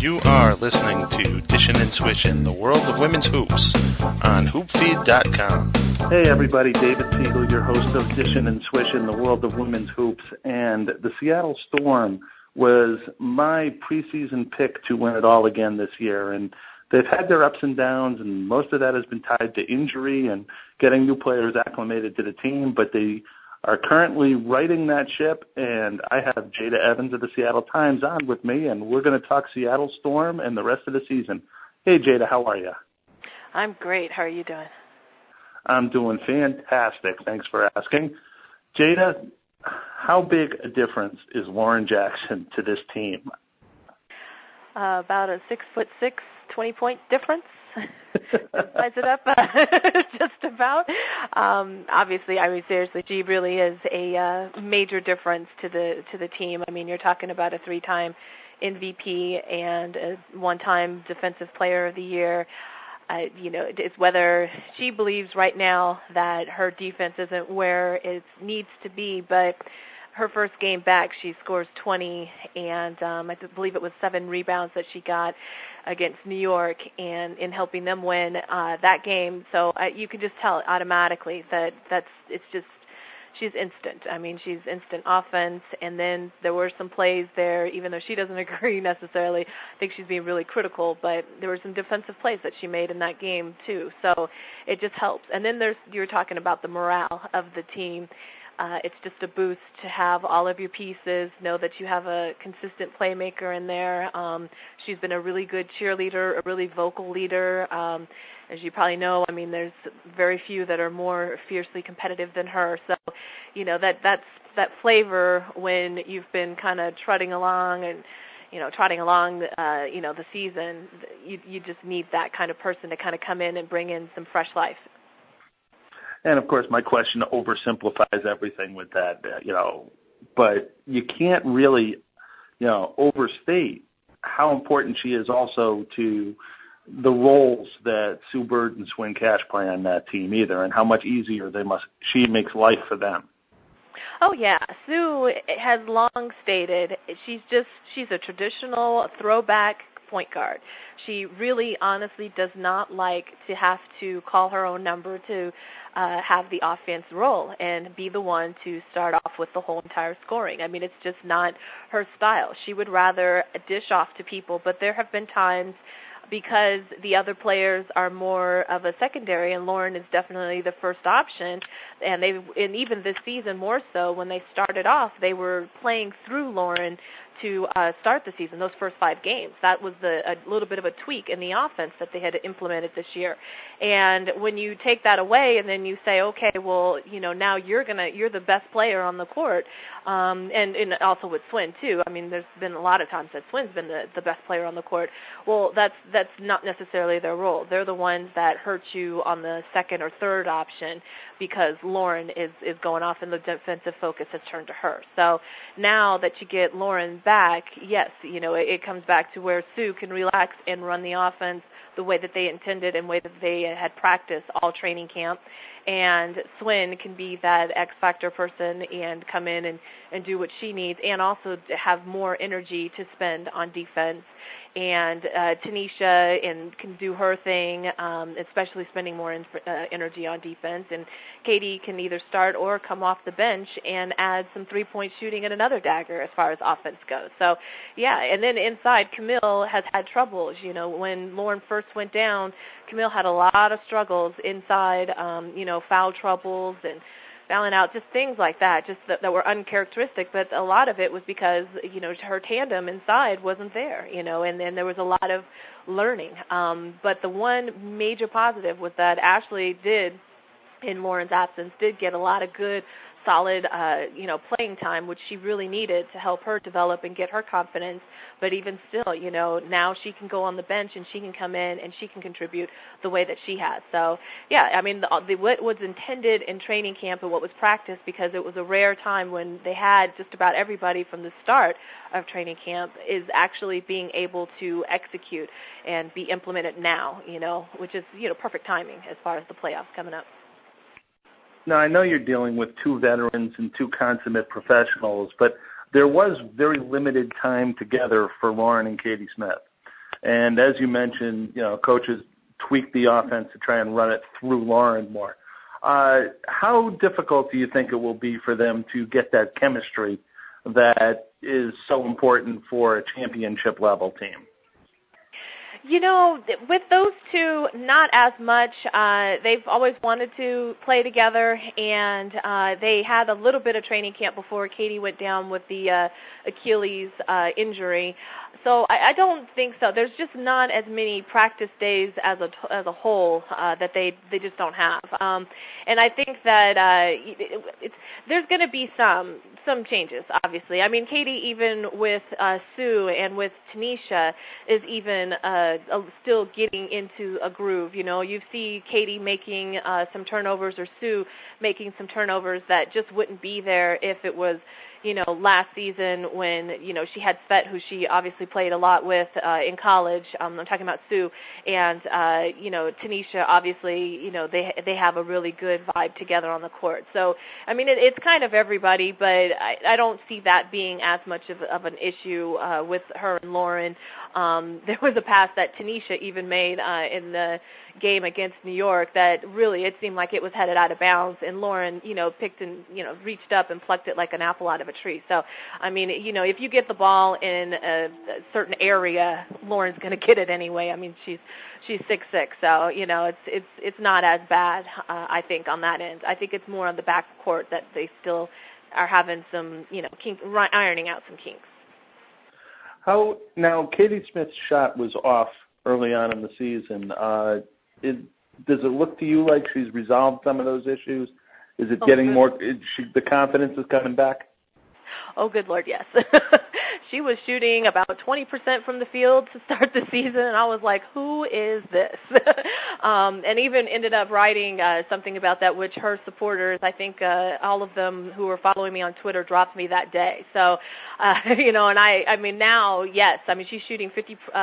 You are listening to Dishin' and Swishin', the world of women's hoops, on hoopfeed.com. Hey everybody, David Siegel, your host of Dishin' and Swishin', the world of women's hoops. And the Seattle Storm was my preseason pick to win it all again this year. And they've had their ups and downs, and most of that has been tied to injury and getting new players acclimated to the team. But they are currently righting that ship, and I have Jada Evans of the Seattle Times on with me, and we're going to talk Seattle Storm and the rest of the season. Hey, Jada, how are you? I'm great. How are you doing? I'm doing fantastic. Thanks for asking. Jada, how big a difference is Lauren Jackson to this team? About a 6'6", 20-point difference. Size it up, just about. Obviously, I mean, seriously, she really is a major difference to the team. I mean, you're talking about a 3-time MVP and a 1-time Defensive Player of the Year. It's whether she believes right now that her defense isn't where it needs to be, but her first game back, she scores 20, and I believe it was 7 rebounds that she got against New York, and in helping them win that game. So you can just tell automatically that she's instant. I mean, she's instant offense, and then there were some plays there, even though she doesn't agree necessarily. I think she's being really critical, but there were some defensive plays that she made in that game too. So it just helps. And then you're talking about the morale of the team. It's just a boost to have all of your pieces, know that you have a consistent playmaker in there. She's been a really good cheerleader, a really vocal leader. As you probably know, I mean, there's very few that are more fiercely competitive than her. So, that's that flavor when you've been kind of trotting along the season. You just need that kind of person to kind of come in and bring in some fresh life. And, of course, my question oversimplifies everything with that, but you can't really, overstate how important she is also to the roles that Sue Bird and Swin Cash play on that team either, and how much easier she makes life for them. Oh, yeah. Sue has long stated she's a traditional throwback point guard. She really honestly does not like to have to call her own number to have the offense roll and be the one to start off with the whole entire scoring. I mean, it's just not her style. She would rather dish off to people, but there have been times because the other players are more of a secondary, and Lauren is definitely the first option. And even this season more so, when they started off, they were playing through Lauren to start the season, those first 5 games. That was a little bit of a tweak in the offense that they had implemented this year. And when you take that away and then you say, okay, well, now you're the best player on the court, and also with Swin too. I mean, there's been a lot of times that Swin's been the best player on the court. Well, that's not necessarily their role. They're the ones that hurt you on the second or third option because Lauren is going off and the defensive focus has turned to her. So now that you get Lauren back, yes, it comes back to where Sue can relax and run the offense the way that they intended and the way that they had practiced all training camp. And Swin can be that X-factor person and come in and do what she needs, and also have more energy to spend on defense. And Tanisha can do her thing, especially spending more energy on defense. And Katie can either start or come off the bench and add some 3-point shooting and another dagger as far as offense goes. So, yeah, and then inside, Camille has had troubles. When Lauren first went down, Camille had a lot of struggles inside, foul troubles and fouling out, just things like that, just that were uncharacteristic. But a lot of it was because, her tandem inside wasn't there, and then there was a lot of learning. But the one major positive was that Ashley did, in Lauren's absence, did get a lot of good, solid, playing time, which she really needed to help her develop and get her confidence. But even still, now she can go on the bench and she can come in and she can contribute the way that she has. So, yeah, I mean, what was intended in training camp and what was practiced, because it was a rare time when they had just about everybody from the start of training camp, is actually being able to execute and be implemented now, which is, perfect timing as far as the playoffs coming up. Now, I know you're dealing with 2 veterans and 2 consummate professionals, but there was very limited time together for Lauren and Katie Smith. And as you mentioned, coaches tweak the offense to try and run it through Lauren more. How difficult do you think it will be for them to get that chemistry that is so important for a championship level team? With those two, not as much. They've always wanted to play together, and they had a little bit of training camp before Katie went down with the Achilles injury. So I don't think so. There's just not as many practice days as a whole that they just don't have. And I think that there's going to be some changes, obviously. I mean, Katie, even with Sue and with Tanisha, is even still getting into a groove. You see Katie making some turnovers, or Sue making some turnovers that just wouldn't be there if it was last season when, she had Svet, who she obviously played a lot with in college. I'm talking about Sue. And, Tanisha, obviously, they have a really good vibe together on the court. So, I mean, it's kind of everybody, but I don't see that being as much of an issue with her and Lauren. There was a pass that Tanisha even made in the game against New York that really, it seemed like it was headed out of bounds, and Lauren, picked and, reached up and plucked it like an apple out of a tree. So, I mean, if you get the ball in a certain area, Lauren's going to get it anyway. I mean, she's 6'6", so, it's not as bad, I think, on that end. I think it's more on the back court that they still are having some, ironing out some kinks. Now, Katie Smith's shot was off early on in the season. Does it look to you like she's resolved some of those issues? Is it getting more? The confidence is coming back? Oh, good Lord, yes. She was shooting about 20% from the field to start the season, and I was like, who is this? And even ended up writing something about that, which her supporters, I think all of them who were following me on Twitter dropped me that day. So, and I mean, now, yes, I mean, she's shooting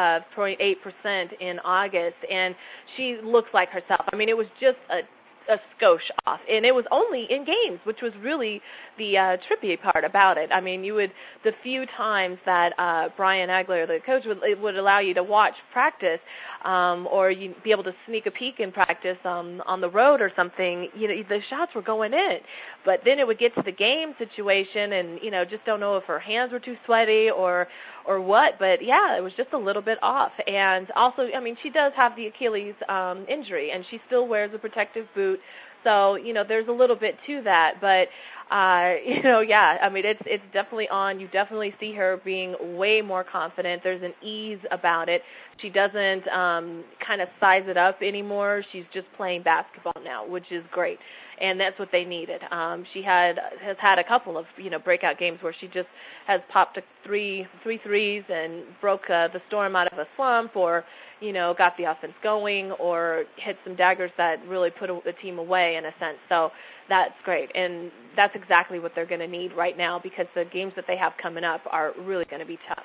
50.8% in August, and she looks like herself. I mean, it was just a skosh off, and it was only in games, which was really the trippy part about it. I mean, the few times that Brian Agler, the coach, would allow you to watch practice, or you'd be able to sneak a peek in practice on the road or something, the shots were going in. But then it would get to the game situation, and just don't know if her hands were too sweaty or what. But yeah, it was just a little bit off. And also, I mean, she does have the Achilles injury, and she still wears a protective boot. So, there's a little bit to that, but, yeah, I mean, it's definitely on. You definitely see her being way more confident. There's an ease about it. She doesn't kind of size it up anymore. She's just playing basketball now, which is great, and that's what they needed. She has had a couple of, breakout games where she just has popped three threes and broke the Storm out of a slump, or got the offense going, or hit some daggers that really put the team away in a sense. So that's great, and that's exactly what they're going to need right now, because the games that they have coming up are really going to be tough.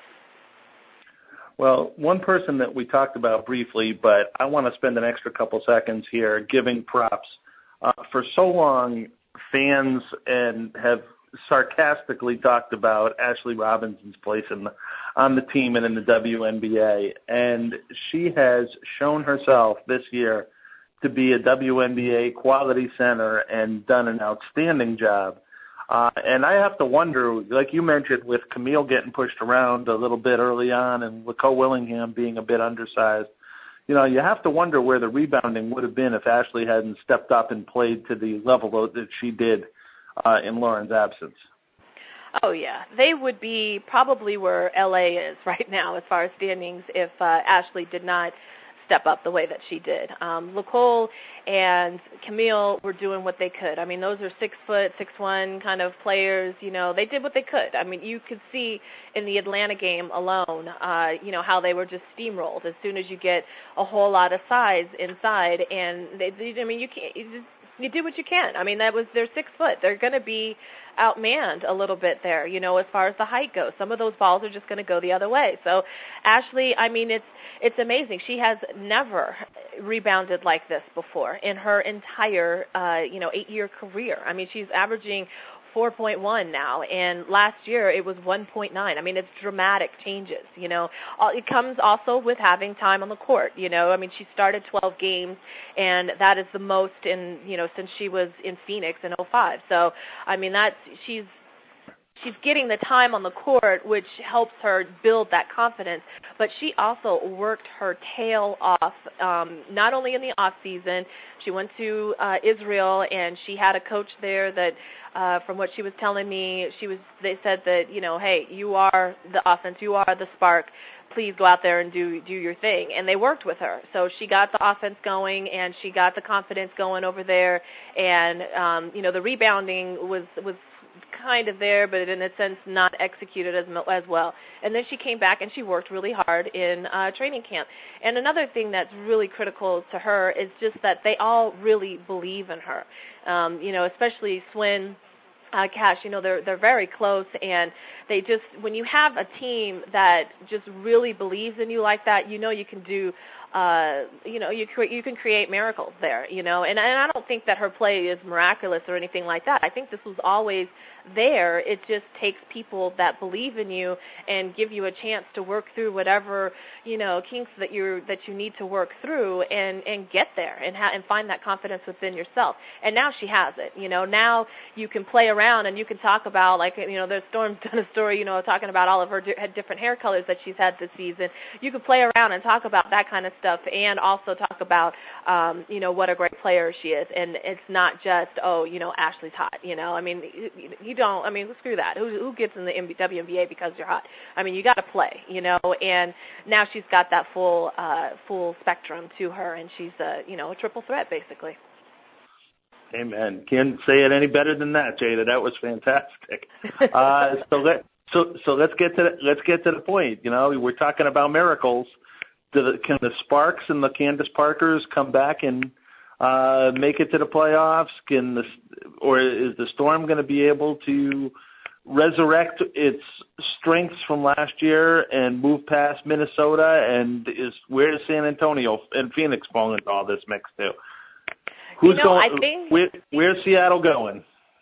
Well, one person that we talked about briefly, but I want to spend an extra couple seconds here giving props. For so long, fans have sarcastically talked about Ashley Robinson's place on the team and in the WNBA, and she has shown herself this year to be a WNBA quality center and done an outstanding job. And I have to wonder, like you mentioned, with Camille getting pushed around a little bit early on and Laco Willingham being a bit undersized, you have to wonder where the rebounding would have been if Ashley hadn't stepped up and played to the level that she did in Lauren's absence. Oh, yeah. They would be probably where L.A. is right now as far as standings if Ashley did not step up the way that she did. Nicole and Camille were doing what they could. I mean, those are 6', 6'1" kind of players. They did what they could. I mean, you could see in the Atlanta game alone, how they were just steamrolled as soon as you get a whole lot of size inside. And you do what you can. I mean, they're 6 foot. They're going to be outmanned a little bit there, as far as the height goes. Some of those balls are just going to go the other way. So Ashley, I mean, it's amazing. She has never rebounded like this before in her entire, 8-year career. I mean, she's averaging 4.1 now, and last year it was 1.9. I mean, it's dramatic changes, you know. It comes also with having time on the court, you know. I mean, she started 12 games, and that is the most in, you know, since she was in Phoenix in 2005. So, I mean, she's getting the time on the court, which helps her build that confidence. But she also worked her tail off, not only in the off season. She went to Israel, and she had a coach there that, from what she was telling me, they said that, you know, hey, you are the offense, you are the spark. Please go out there and do your thing. And they worked with her. So she got the offense going, and she got the confidence going over there. And, you know, the rebounding was kind of there, but in a sense not executed as well. And then she came back and she worked really hard in training camp. And another thing that's really critical to her is just that they all really believe in her. You know, especially Swin, Cash, you know, they're very close, and they just, when you have a team that just really believes in you like that, you know you can do, you know, you can create miracles there, you know. And I don't think that her play is miraculous or anything like that. I think this was always there. It just takes people that believe in you and give you a chance to work through whatever, you know, kinks that you need to work through and get there and find that confidence within yourself. And now she has it, you know. Now you can play around and you can talk about, like, you know, there's Storm's done a story, you know, talking about all of her different hair colors that she's had this season. You can play around and talk about that kind of stuff and also talk about, you know, what a great player she is. And it's not just, oh, you know, Ashley's hot, you know. I mean, screw that. Who gets in the WNBA because you're hot? I mean, you got to play, you know. And now she's got that full spectrum to her, and she's you know, a triple threat basically. Amen. Can't say it any better than that, Jada. That was fantastic. So let's get to the point. You know, we're talking about miracles. Can the Sparks and the Candace Parkers come back and make it to the playoffs? Or is the Storm going to be able to resurrect its strengths from last year and move past Minnesota? And where does San Antonio and Phoenix fall into all this mix too? Where's Seattle going?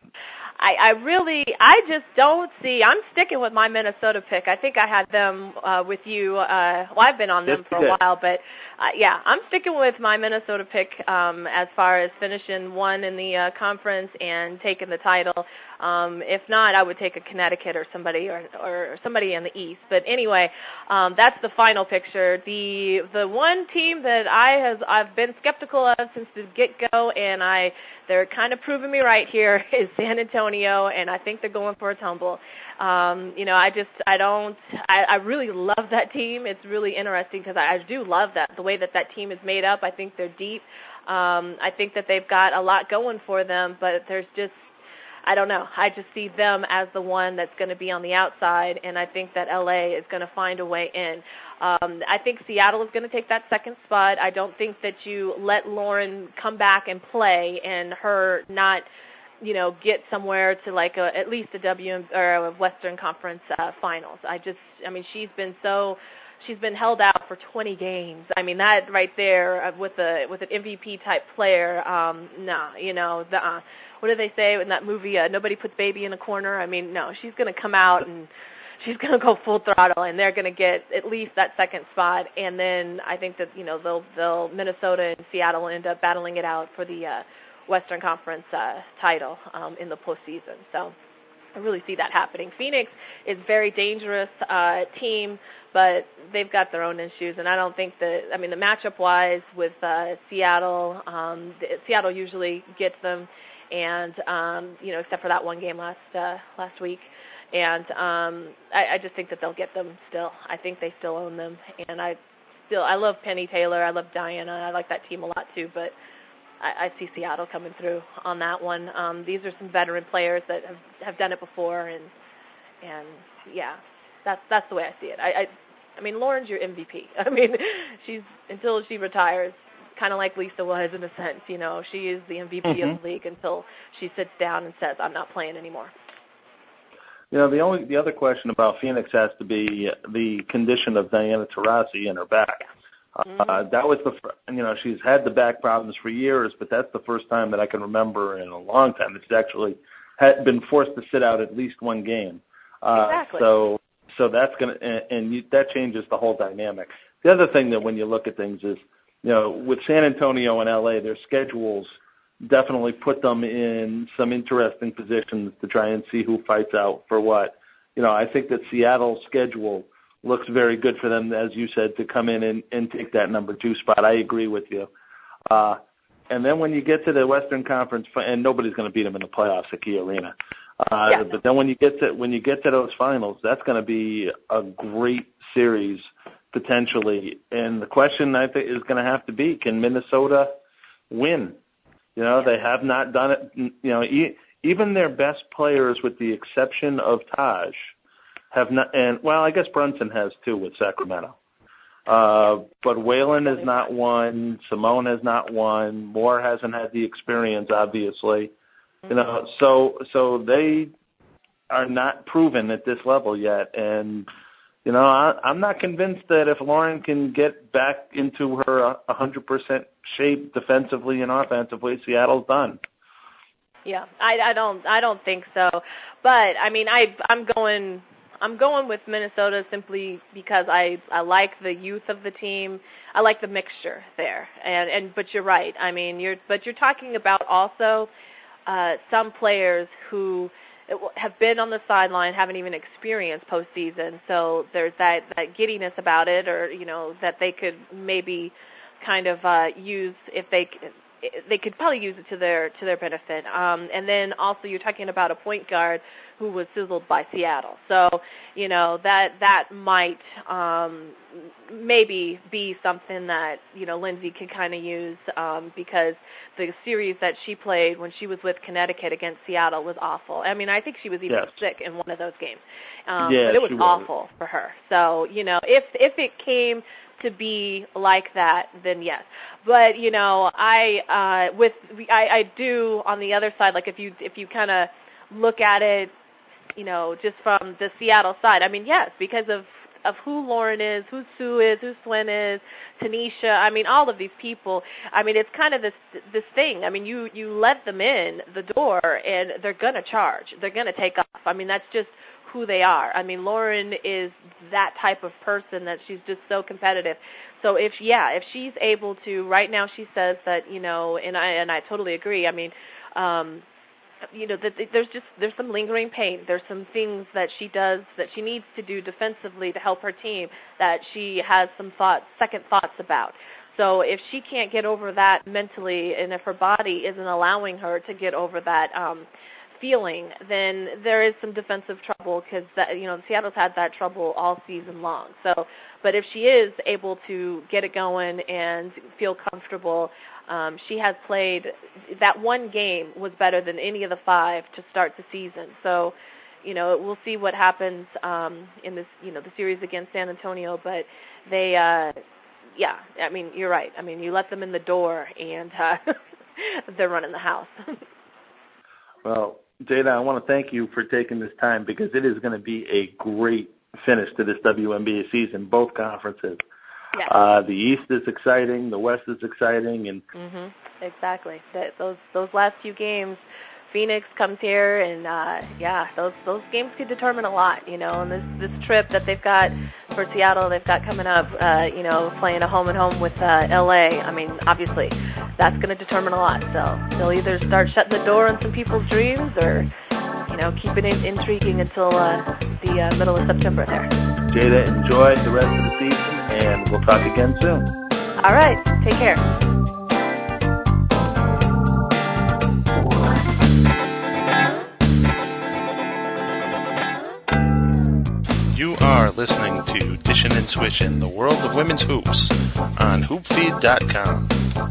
I just don't see. I'm sticking with my Minnesota pick. I think I had them with you. Well, I've been on them for a while, but yeah, I'm sticking with my Minnesota pick as far as finishing one in the conference and taking the title. If not, I would take a Connecticut or somebody in the East. But anyway, that's the final picture. The one team that I've been skeptical of since the get-go, and they're kind of proving me right here, is San Antonio, and I think they're going for a tumble. You know, I really love that team. It's really interesting because I do love the way that team is made up. I think they're deep. I think that they've got a lot going for them, but there's just, I don't know. I just see them as the one that's going to be on the outside, and I think that LA is going to find a way in. I think Seattle is going to take that second spot. I don't think that you let Lauren come back and play and her not, you know, get somewhere to like at least a Western Conference Finals. She's been held out for 20 games. I mean, that right there with an MVP type player, you know, what do they say in that movie, Nobody Puts Baby in a Corner? I mean, no, she's going to come out and she's going to go full throttle, and they're going to get at least that second spot. And then I think that, you know, they'll Minnesota and Seattle end up battling it out for the Western Conference title in the postseason. So I really see that happening. Phoenix is a very dangerous team, but they've got their own issues, and I don't think that, I mean, the matchup-wise with Seattle, Seattle usually gets them, and, you know, except for that one game last week. And I just think that they'll get them still. I think they still own them, and I love Penny Taylor. I love Diana. I like that team a lot too, but I see Seattle coming through on that one. These are some veteran players that have done it before, and yeah, that's the way I see it. I mean, Lauren's your MVP. I mean, she's, until she retires, kind of like Lisa was in a sense. You know, she is the MVP of the league until she sits down and says, "I'm not playing anymore." You know, the other question about Phoenix has to be the condition of Diana Taurasi in her back. That was she's had the back problems for years, but that's the first time that I can remember in a long time that she's actually had been forced to sit out at least one game. Exactly. So that's going to, that changes the whole dynamic. The other thing that when you look at things is, with San Antonio and LA, their schedules definitely put them in some interesting positions to try and see who fights out for what. I think that Seattle's schedule looks very good for them, as you said, to come in and take that number 2 spot. I agree with you. And then when you get to the Western Conference, and nobody's going to beat them in the playoffs at Key Arena. But then when you get to those finals, that's going to be a great series potentially. And the question I think is going to have to be, can Minnesota win? They have not done it. Even their best players, with the exception of Taj, have not. And I guess Brunson has too with Sacramento. But Whalen has not won. Simone has not won. Moore hasn't had the experience, obviously. So they are not proven at this level yet. And, I'm not convinced that if Lauren can get back into her 100% shape defensively and offensively, Seattle's done. Yeah, I don't think so. But I mean, I'm going with Minnesota simply because I like the youth of the team. I like the mixture there. But you're right. I mean, you're talking about also some players who have been on the sideline, haven't even experienced postseason. So there's that giddiness about it, or that they could maybe kind of use if they could probably use it to their benefit. And then also you're talking about a point guard who was sizzled by Seattle. So, that might maybe be something that, Lindsay could kind of use because the series that she played when she was with Connecticut against Seattle was awful. I mean, I think she was even sick in one of those games. But it was awful for her. So, if it came to be like that, then yes. But I do on the other side, like if you kind of look at it, just from the Seattle side. I mean, yes, because of who Lauren is, who Sue is, who Swin is, Tanisha. I mean, all of these people. I mean, it's kind of this thing. I mean, you let them in the door and they're gonna charge. They're gonna take off. I mean, that's just who they are. I mean, Lauren is that type of person that she's just so competitive. So if she's able to, right now she says that, and I totally agree. I mean, that there's some lingering pain. There's some things that she does that she needs to do defensively to help her team that she has some second thoughts about. So if she can't get over that mentally, and if her body isn't allowing her to get over that feeling, then there is some defensive trouble because Seattle's had that trouble all season long. So, but if she is able to get it going and feel comfortable, she has played that one game was better than any of the 5 to start the season. So, we'll see what happens in this, the series against San Antonio. But they, I mean, you're right. I mean, you let them in the door and they're running the house. Well, Jada, I want to thank you for taking this time because it is going to be a great finish to this WNBA season, both conferences. Yes. The East is exciting, the West is exciting, and exactly. Those last few games, Phoenix comes here, and those games could determine a lot. And this trip that they've got for Seattle, they've got coming up, playing a home and home with LA. I mean, obviously, that's going to determine a lot. So they'll either start shutting the door on some people's dreams, or keep it intriguing until the middle of September there. Jada, enjoy the rest of the season, and we'll talk again soon. All right. Take care. You are listening to Dishin' and Swishin', the world of women's hoops, on hoopfeed.com.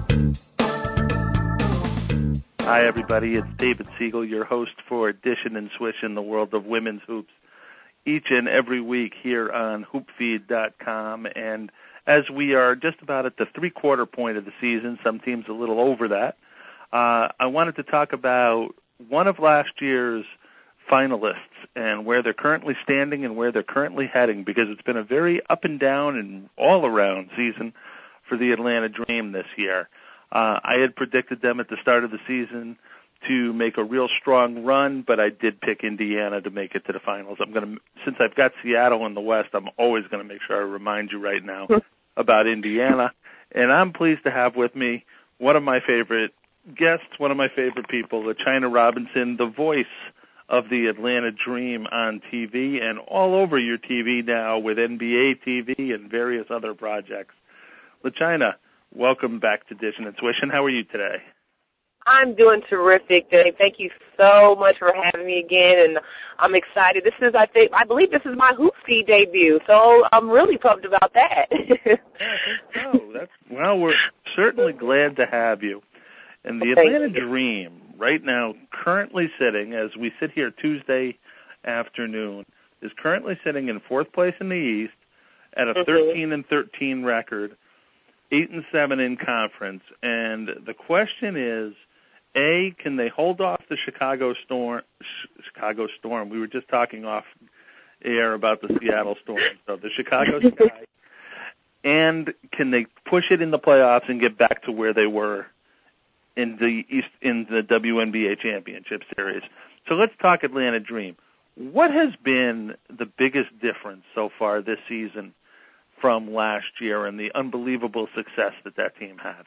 Hi, everybody. It's David Siegel, your host for Dishin' and Swishin', the world of women's hoops, each and every week here on hoopfeed.com. And as we are just about at the three-quarter point of the season, some teams a little over that, I wanted to talk about one of last year's finalists and where they're currently standing and where they're currently heading, because it's been a very up and down and all-around season for the Atlanta Dream this year. I had predicted them at the start of the season to make a real strong run, but I did pick Indiana to make it to the finals. Since I've got Seattle in the West, I'm always going to make sure I remind you right now about Indiana. And I'm pleased to have with me one of my favorite guests, one of my favorite people, LaChina Robinson, the voice of the Atlanta Dream on TV and all over your TV now with NBA TV and various other projects. LaChina, welcome back to Dishin' and Swishin'. How are you today? I'm doing terrific, Dave. Thank you so much for having me again, and I'm excited. I believe this is my Hoop Feed debut, so I'm really pumped about that. Yeah, I think so. Well, we're certainly glad to have you. And the Atlanta Dream, right now, currently sitting, as we sit here Tuesday afternoon, is currently sitting in fourth place in the East at a 13-13 record, 8-7 in conference. And the question is, A, can they hold off the Chicago Storm? We were just talking off air about the Seattle Storm. So the Chicago Sky. And can they push it in the playoffs and get back to where they were in the WNBA Championship Series? So let's talk Atlanta Dream. What has been the biggest difference so far this season from last year and the unbelievable success that team had?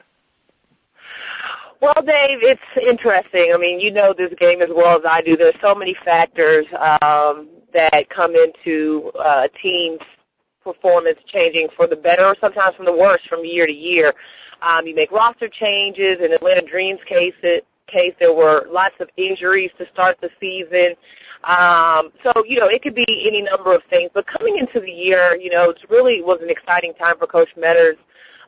Well, Dave, it's interesting. I mean, you know this game as well as I do. There's so many factors that come into a team's performance changing for the better or sometimes from the worse from year to year. You make roster changes. In Atlanta Dream's case, there were lots of injuries to start the season. So, it could be any number of things. But coming into the year, it really was an exciting time for Coach Metters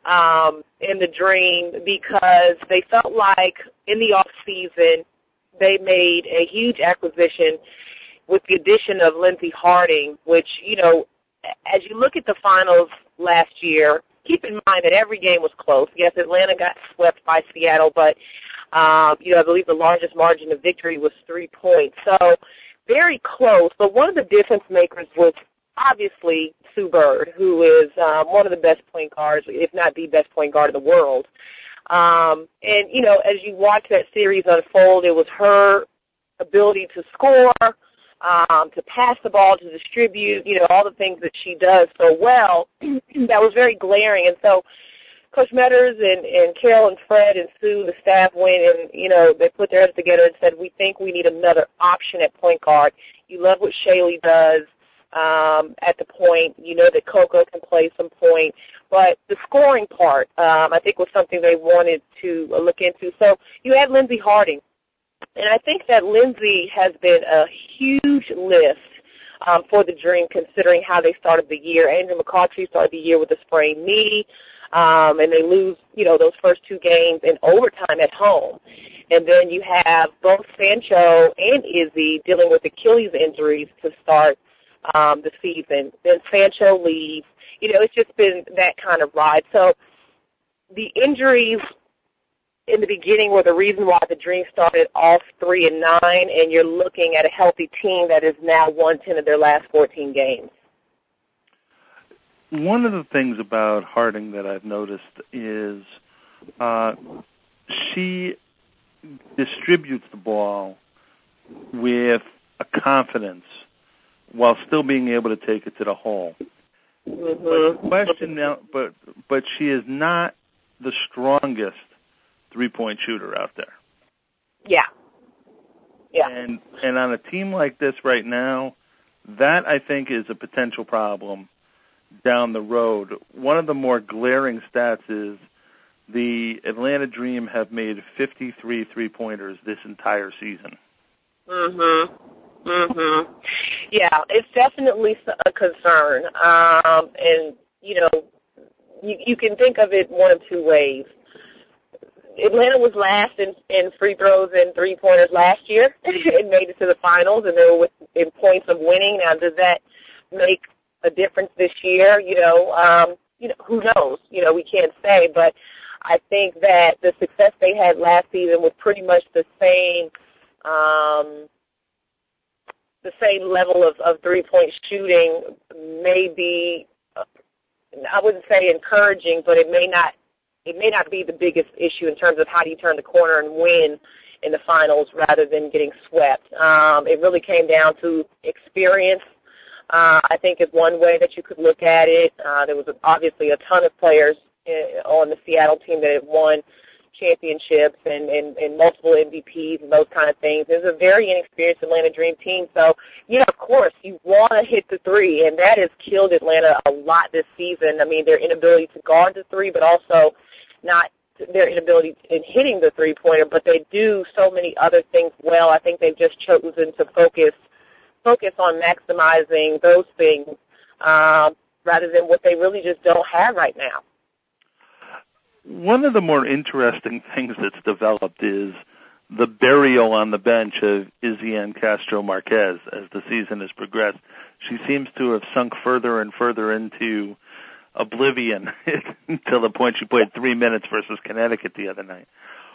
in the Dream because they felt like in the off-season they made a huge acquisition with the addition of Lindsey Harding, which, as you look at the finals last year, keep in mind that every game was close. Yes, Atlanta got swept by Seattle, but, I believe the largest margin of victory was 3 points. So very close, but one of the difference makers was obviously Sue Bird, who is one of the best point guards, if not the best point guard in the world. And, as you watch that series unfold, it was her ability to score, to pass the ball, to distribute, all the things that she does so well, that was very glaring. And so Coach Metters and Carol and Fred and Sue, the staff, went and, they put their heads together and said, we think we need another option at point guard. You love what Shaylee does at the point. You know that Coco can play some point. But the scoring part, I think, was something they wanted to look into. So you had Lindsey Harding. And I think that Lindsey has been a huge lift for the Dream, considering how they started the year. Andrew McCautry started the year with a sprained knee, and they lose, those first 2 games in overtime at home. And then you have both Sancho and Izzy dealing with Achilles injuries to start the season. Then Sancho leaves. It's just been that kind of ride. So the injuries in the beginning were the reason why the Dream started off 3-9, and you're looking at a healthy team that is now 1-10 of their last 14 games. One of the things about Harding that I've noticed is she distributes the ball with a confidence while still being able to take it to the hole. Mm-hmm. But the question now, but she is not the strongest 3-point shooter out there. Yeah. And on a team like this right now, that I think is a potential problem down the road. One of the more glaring stats is the Atlanta Dream have made 53 3-pointers this entire season. Yeah, it's definitely a concern. And, you can think of it one of 2 ways. Atlanta was last in free throws and 3-pointers last year and made it to the finals, and they were in points of winning. Now, does that make a difference this year? Who knows? We can't say, but I think that the success they had last season was pretty much the same level of 3-point shooting. Maybe I wouldn't say encouraging, but it may not be the biggest issue in terms of how do you turn the corner and win in the finals rather than getting swept. It really came down to experience, I think, is one way that you could look at it. There was obviously a ton of players on the Seattle team that had won championships and multiple MVPs and those kind of things. It's a very inexperienced Atlanta Dream team. So, yeah, of course, you want to hit the three, and that has killed Atlanta a lot this season. I mean, their inability to guard the three, but also not their inability in hitting the three-pointer, but they do so many other things well. I think they've just chosen to focus on maximizing those things rather than what they really just don't have right now. One of the more interesting things that's developed is the burial on the bench of Isiane Castro-Marquez as the season has progressed. She seems to have sunk further and further into oblivion until the point she played 3 minutes versus Connecticut the other night.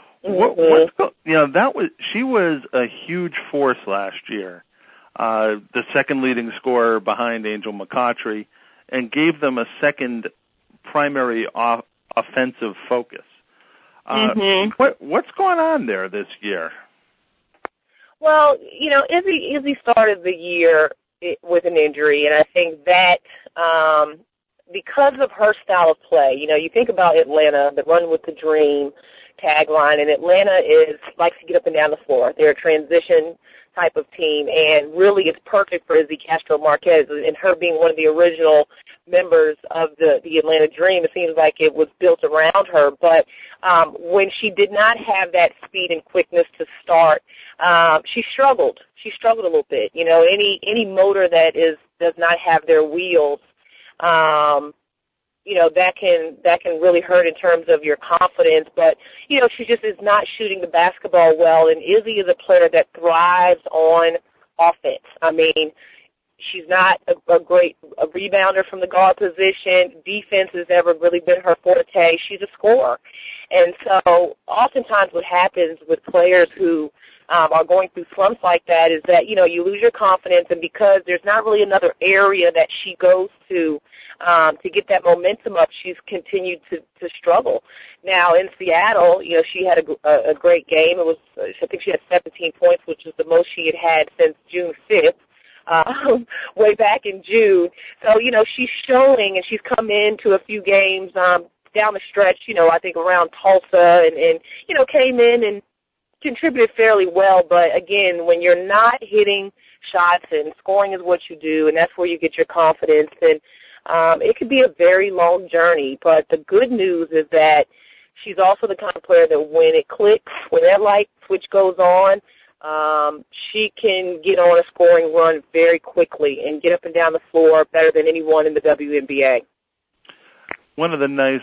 She was a huge force last year, the second leading scorer behind Angel McCoughtry, and gave them a second primary offensive focus. What's going on there this year? Well, Izzy started the year with an injury, and I think that because of her style of play, you think about Atlanta, the run with the dream tagline, and Atlanta likes to get up and down the floor. They're a transition type of team, and really it's perfect for Izzy Castro-Marquez, and her being one of the original members of the Atlanta Dream. It seems like it was built around her, but when she did not have that speed and quickness to start, she struggled. She struggled a little bit. Any motor that does not have their wheels, that can really hurt in terms of your confidence. But, she just is not shooting the basketball well, and Izzy is a player that thrives on offense. I mean, she's not a great rebounder from the guard position. Defense has never really been her forte. She's a scorer. And so oftentimes what happens with players who are going through slumps like that is that, you lose your confidence, and because there's not really another area that she goes to get that momentum up, she's continued to struggle. Now in Seattle, she had a great game. It was, I think she had 17 points, which is the most she had since June 5th. Way back in June. So, she's showing, and she's come into a few games down the stretch, I think around Tulsa, and came in and contributed fairly well. But, again, when you're not hitting shots and scoring is what you do, and that's where you get your confidence, then it could be a very long journey. But the good news is that she's also the kind of player that when it clicks, when that light switch goes on, she can get on a scoring run very quickly and get up and down the floor better than anyone in the WNBA. One of the nice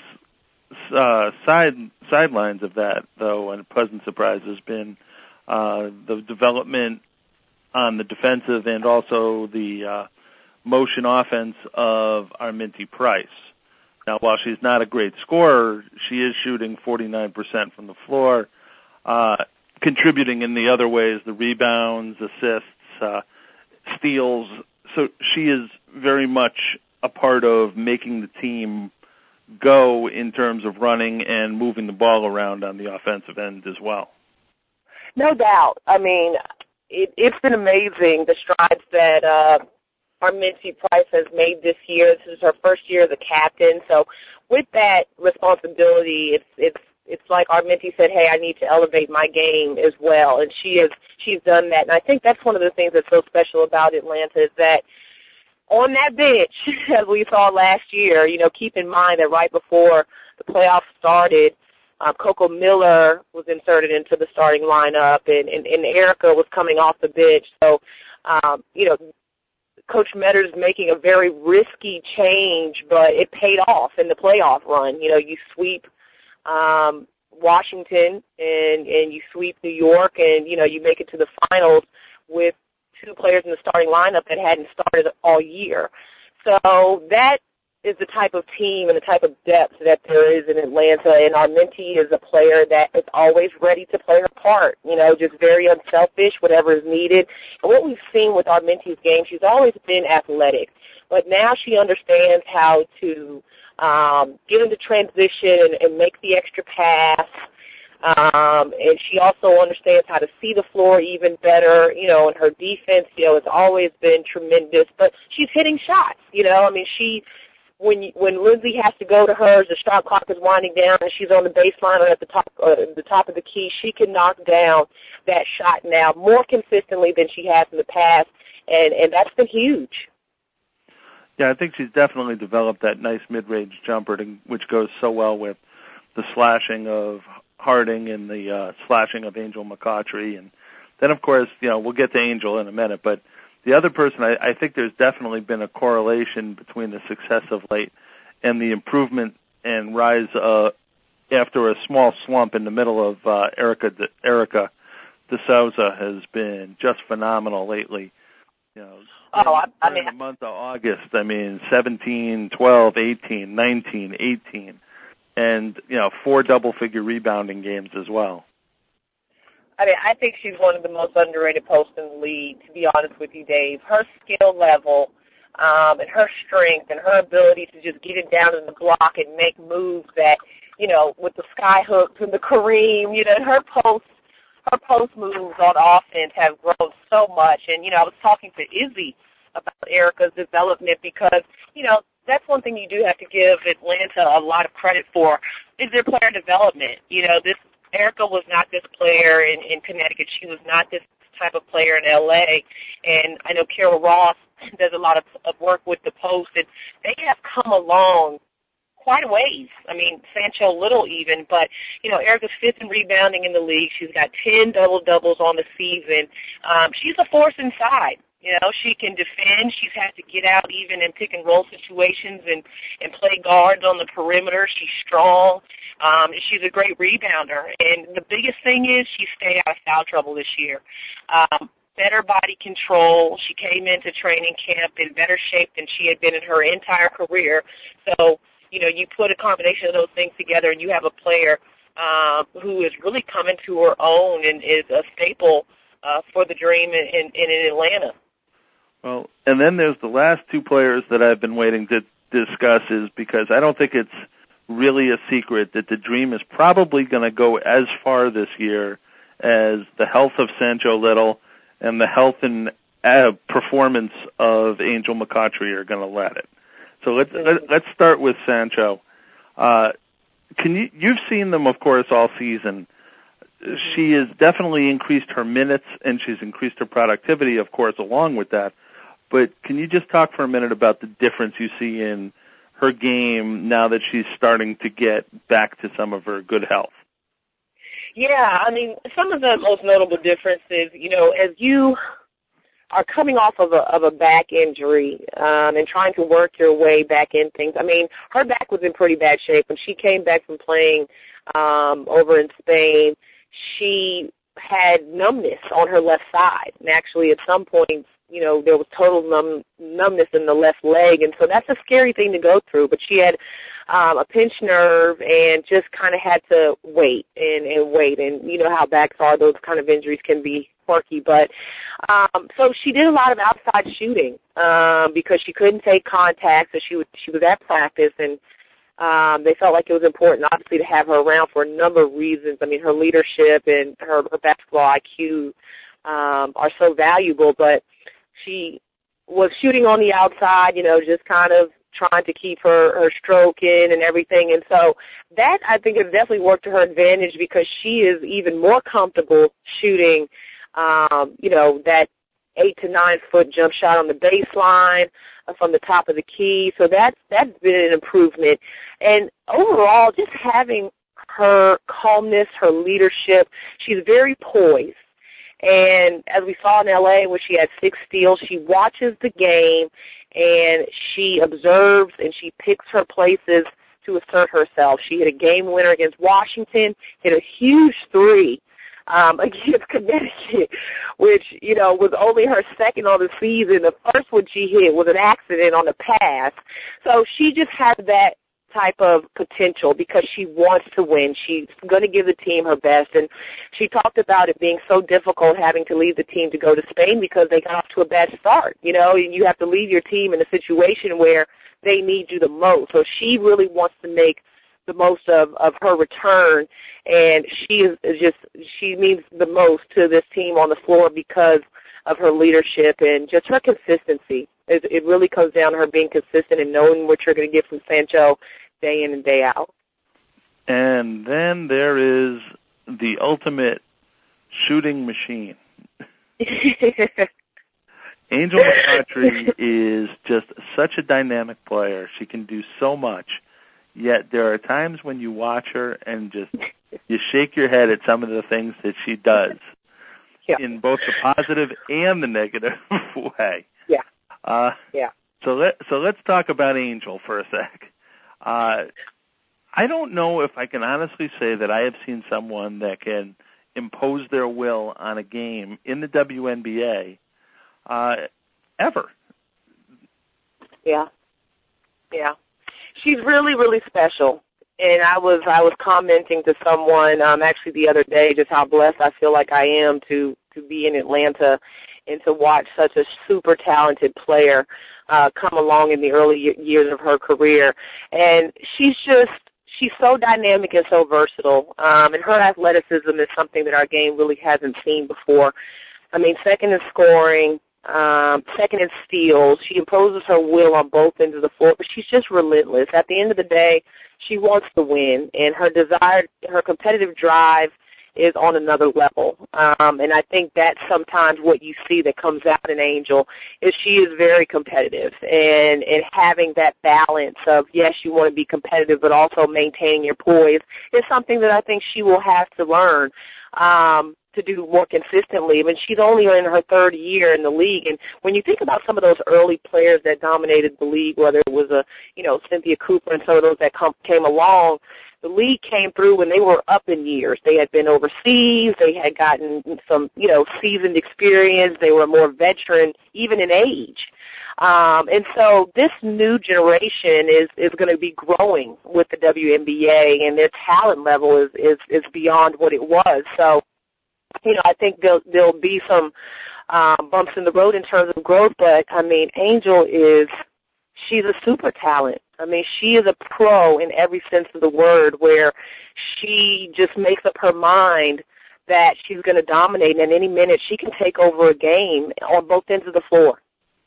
sidelines of that, though, and a pleasant surprise, has been the development on the defensive and also the motion offense of Arminty Price. Now, while she's not a great scorer, she is shooting 49% from the floor, contributing in the other ways, the rebounds, assists, steals. So she is very much a part of making the team go in terms of running and moving the ball around on the offensive end as well. No doubt. I mean, it's been amazing, the strides that Arminty Price has made this year. This is her first year as a captain. So with that responsibility, it's like Arminty said, hey, I need to elevate my game as well, and she's done that. And I think that's one of the things that's so special about Atlanta is that on that bench, as we saw last year, keep in mind that right before the playoffs started, Coco Miller was inserted into the starting lineup, and Erica was coming off the bench. So, Coach Metters making a very risky change, but it paid off in the playoff run. You sweep Washington and you sweep New York, and you make it to the finals with two players in the starting lineup that hadn't started all year. So that is the type of team and the type of depth that there is in Atlanta, and Arminty is a player that is always ready to play her part, just very unselfish, whatever is needed. And what we've seen with Arminty's game, she's always been athletic, but now she understands how to get into transition and make the extra pass, And she also understands how to see the floor even better, and her defense, has always been tremendous. But she's hitting shots, when Lindsay has to go to her, the shot clock is winding down, and she's on the baseline or at the top of the key, she can knock down that shot now more consistently than she has in the past, and that's been huge. Yeah, I think she's definitely developed that nice mid-range jumper, which goes so well with the slashing of Harding and the slashing of Angel McCoughtry. And then, of course, we'll get to Angel in a minute, but the other person, I think there's definitely been a correlation between the success of late and the improvement and rise after a small slump in the middle of Erica De Souza has been just phenomenal lately. In the month of August, 17, 12, 18, 19, 18, and 4 double-figure rebounding games as well. I think she's one of the most underrated posts in the league, to be honest with you, Dave. Her skill level and her strength and her ability to just get it down in the block and make moves that, with the sky hooks and the Kareem, her post moves on offense have grown so much. And, I was talking to Izzy about Erica's development because, that's one thing you do have to give Atlanta a lot of credit for is their player development. Erica was not this player in Connecticut. She was not this type of player in L.A. And I know Carol Ross does a lot of work with the post, and they have come along quite a ways. Sancho Little even, but, Erica's 5th in rebounding in the league. She's got 10 double-doubles on the season. She's a force inside. She can defend. She's had to get out even in pick-and-roll situations and play guards on the perimeter. She's strong. She's a great rebounder. And the biggest thing is she stayed out of foul trouble this year. Better body control. She came into training camp in better shape than she had been in her entire career. So, you put a combination of those things together and you have a player who is really coming to her own and is a staple for the Dream in Atlanta. Well, and then there's the last 2 players that I've been waiting to discuss is because I don't think it's really a secret that the Dream is probably going to go as far this year as the health of Sancho Little and the health and performance of Angel McCoughtry are going to let it. So let's start with Sancho. You've seen them, of course, all season. She has definitely increased her minutes, and she's increased her productivity, of course, along with that. But can you just talk for a minute about the difference you see in her game now that she's starting to get back to some of her good health? Yeah, some of the most notable differences, as you are coming off of a back injury and trying to work your way back in things. Her back was in pretty bad shape. When she came back from playing over in Spain, she had numbness on her left side. And actually, at some point, there was total numbness in the left leg. And so that's a scary thing to go through. But she had a pinched nerve and just kind of had to wait and wait. And you know how backs are. Those kind of injuries can be quirky. But so she did a lot of outside shooting because she couldn't take contact. So she was at practice, and they felt like it was important, obviously, to have her around for a number of reasons. Her leadership and her basketball IQ are so valuable, but she was shooting on the outside, just kind of trying to keep her stroke in and everything. And so that, I think, has definitely worked to her advantage because she is even more comfortable shooting, that 8 to 9 foot jump shot on the baseline from the top of the key. So that's been an improvement. And overall, just having her calmness, her leadership, she's very poised. And as we saw in L.A. when she had 6 steals, she watches the game and she observes and she picks her places to assert herself. She hit a game winner against Washington, hit a huge 3 against Connecticut, which, was only her second on the season. The first one she hit was an accident on the pass. So she just has that type of potential because she wants to win. She's going to give the team her best. And she talked about it being so difficult having to leave the team to go to Spain because they got off to a bad start. And you have to leave your team in a situation where they need you the most. So she really wants to make the most of her return, and she means the most to this team on the floor because of her leadership and just her consistency. It really comes down to her being consistent and knowing what you're going to get from Sancho day in and day out. And then there is the ultimate shooting machine. Angel McCoughtry is just such a dynamic player. She can do so much. Yet there are times when you watch her and just you shake your head at some of the things that she does in both the positive and the negative way. So let's talk about Angel for a sec. I don't know if I can honestly say that I have seen someone that can impose their will on a game in the WNBA ever. Yeah. She's really, really special. And I was commenting to someone actually the other day just how blessed I feel like I am to be in Atlanta and to watch such a super talented player come along in the early years of her career. And she's so dynamic and so versatile. And her athleticism is something that our game really hasn't seen before. I mean, second in scoring, second in steals. She imposes her will on both ends of the floor, but she's just relentless. At the end of the day, she wants to win, and her competitive drive is on another level. And I think that's sometimes what you see that comes out in Angel is she is very competitive, and having that balance of, yes, you want to be competitive, but also maintaining your poise is something that I think she will have to learn to do more consistently. I mean, she's only in her third year in the league, and when you think about some of those early players that dominated the league, whether it was Cynthia Cooper and some of those that came along, the league came through when they were up in years. They had been overseas. They had gotten some, seasoned experience. They were more veteran, even in age. And so this new generation is going to be growing with the WNBA, and their talent level is beyond what it was. So, I think there'll be some bumps in the road in terms of growth, but, I mean, Angel she's a super talent. I mean, she is a pro in every sense of the word, where she just makes up her mind that she's going to dominate, and at any minute she can take over a game on both ends of the floor.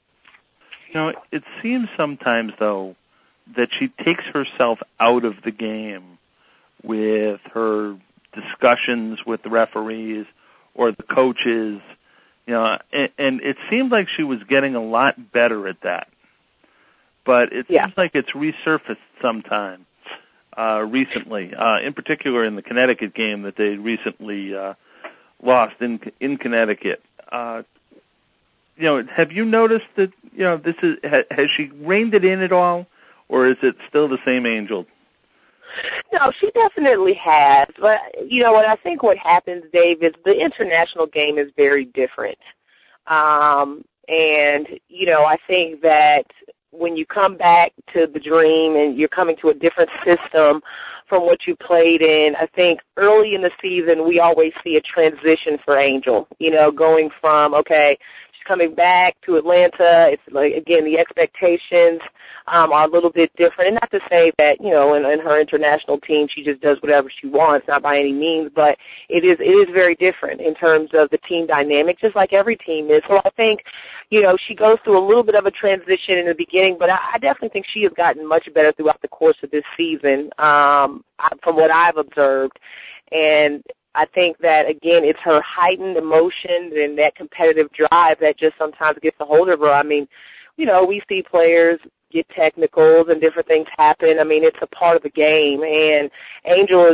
It seems sometimes, though, that she takes herself out of the game with her discussions with the referees or the coaches, and it seemed like she was getting a lot better at that. But it seems like it's resurfaced sometime recently, in particular in the Connecticut game that they recently lost in Connecticut. Have you noticed that, has she reined it in at all, or is it still the same Angel? No, she definitely has. But, what I think what happens, Dave, is the international game is very different. And, I think that when you come back to the dream and you're coming to a different system from what you played in, I think early in the season we always see a transition for Angel, going from, okay, she's coming back to Atlanta. It's like, again, the expectations are a little bit different. And not to say that, in her international team she just does whatever she wants, not by any means, but it is very different in terms of the team dynamic, just like every team is. So I think, she goes through a little bit of a transition in the beginning, but I definitely think she has gotten much better throughout the course of this season from what I've observed. And I think that, again, it's her heightened emotions and that competitive drive that just sometimes gets a hold of her. I mean, we see players get technicals and different things happen. I mean, it's a part of the game. And Angel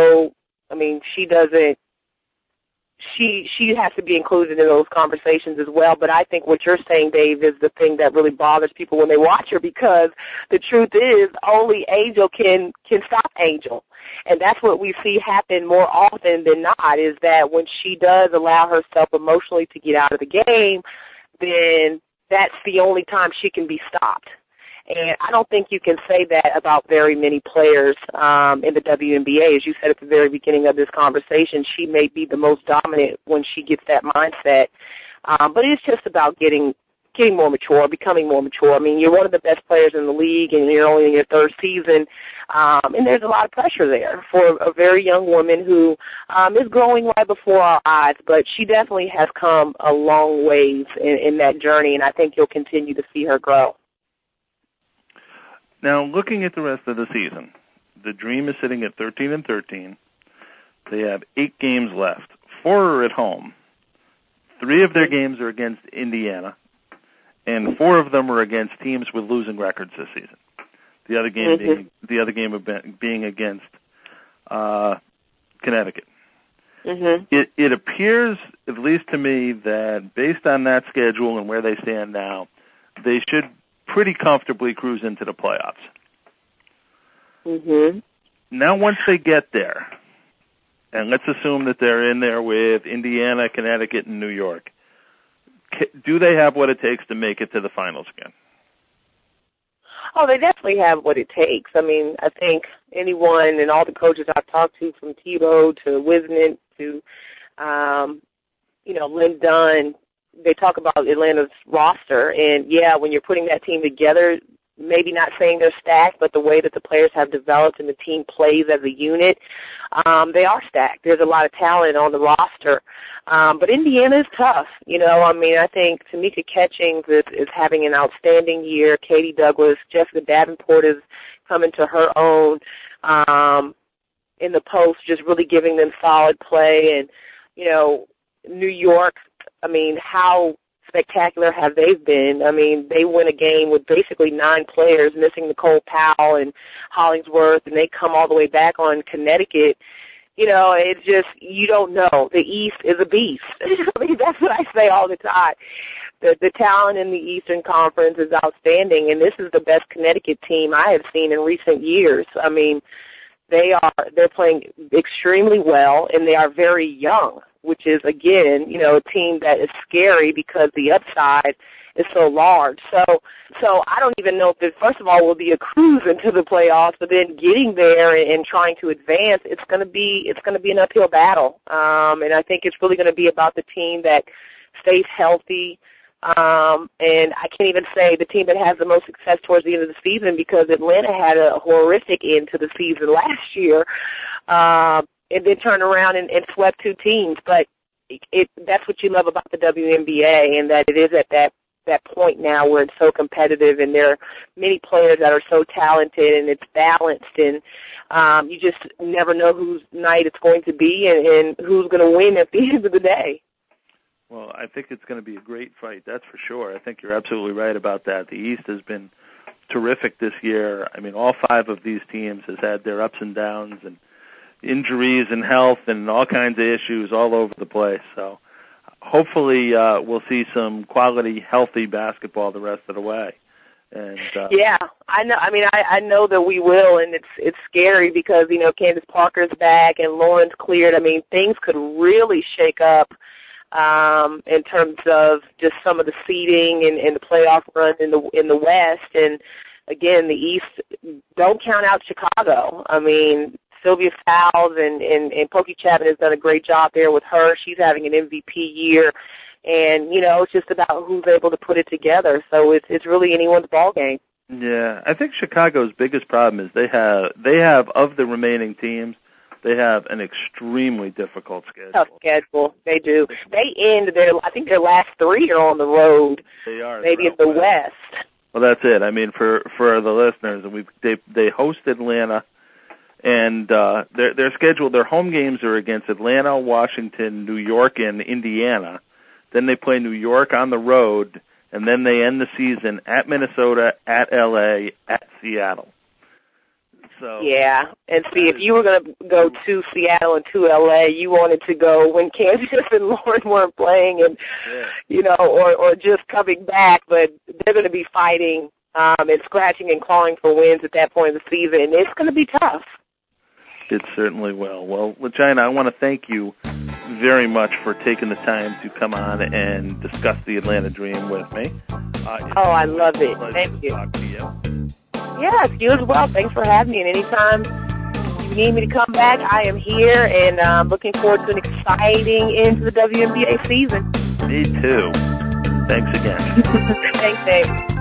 she has to be included in those conversations as well. But I think what you're saying, Dave, is the thing that really bothers people when they watch her, because the truth is only Angel can stop Angel. And that's what we see happen more often than not, is that when she does allow herself emotionally to get out of the game, then that's the only time she can be stopped. And I don't think you can say that about very many players in the WNBA. As you said at the very beginning of this conversation, she may be the most dominant when she gets that mindset. But it's just about getting getting more mature, becoming more mature. I mean, you're one of the best players in the league, and you're only in your third season, and there's a lot of pressure there for a very young woman who is growing right before our eyes, but she definitely has come a long ways in that journey, and I think you'll continue to see her grow. Now, looking at the rest of the season, the Dream is sitting at 13-13. They have 8 games left. 4 are at home. 3 of their games are against Indiana, and 4 of them are against teams with losing records this season. The other game being against Connecticut. Mm-hmm. It appears, at least to me, that based on that schedule and where they stand now, they should pretty comfortably cruise into the playoffs. Mm-hmm. Now, once they get there, and let's assume that they're in there with Indiana, Connecticut, and New York, do they have what it takes to make it to the finals again? Oh, they definitely have what it takes. I mean, I think anyone and all the coaches I've talked to, from Tebow to Wisnant to, Lynn Dunn, they talk about Atlanta's roster. And, yeah, when you're putting that team together, maybe not saying they're stacked, but the way that the players have developed and the team plays as a unit, they are stacked. There's a lot of talent on the roster. But Indiana is tough. I think Tamika Catchings is having an outstanding year. Katie Douglas, Jessica Davenport is coming to her own in the post, just really giving them solid play. And, New York, how spectacular have they been? They win a game with basically 9 players, missing Nicole Powell and Hollingsworth, and they come all the way back on Connecticut. It's just, you don't know. The East is a beast. That's what I say all the time. The talent in the Eastern Conference is outstanding, and this is the best Connecticut team I have seen in recent years. They're playing extremely well, and they are very young, which is, again, a team that is scary because the upside is so large. So I don't even know if it, first of all, will be a cruise into the playoffs, but then getting there and trying to advance, it's going to be an uphill battle. And I think it's really going to be about the team that stays healthy. And I can't even say the team that has the most success towards the end of the season, because Atlanta had a horrific end to the season last year. And then turn around and swept 2 teams. But that's what you love about the WNBA, and that it is at that point now where it's so competitive, and there are many players that are so talented, and it's balanced, and you just never know whose night it's going to be and who's going to win at the end of the day. Well, I think it's going to be a great fight, that's for sure. I think you're absolutely right about that. The East has been terrific this year. All 5 of these teams has had their ups and downs and injuries and health and all kinds of issues all over the place. So hopefully we'll see some quality, healthy basketball the rest of the way. And yeah, I know. I know that we will, and it's scary because Candace Parker's back and Lauren's cleared. Things could really shake up in terms of just some of the seeding and the playoff run in the West. And again, the East, don't count out Chicago. Sylvia Fowles and Pokey Chapman has done a great job there with her. She's having an MVP year. And, it's just about who's able to put it together. So it's really anyone's ball game. Yeah, I think Chicago's biggest problem is they have of the remaining teams, they have an extremely difficult schedule. Tough schedule. They do. They end I think their last 3 are on the road. They are. Maybe in the West. Well, that's it. For the listeners, they host Atlanta. And their schedule, their home games are against Atlanta, Washington, New York, and Indiana. Then they play New York on the road, and then they end the season at Minnesota, at L.A., at Seattle. So yeah, and see, if you were going to go to Seattle and to L.A., you wanted to go when Kansas and Lauren weren't playing, and or just coming back, but they're going to be fighting and scratching and clawing for wins at that point in the season, and it's going to be tough. It certainly will. Well, LaGina, I want to thank you very much for taking the time to come on and discuss the Atlanta Dream with me. I love it. Thank you. Talk to you. Yes, you as well. Thanks for having me. And anytime you need me to come back, I am here, and I'm looking forward to an exciting end to the WNBA season. Me too. Thanks again. Thanks, Dave.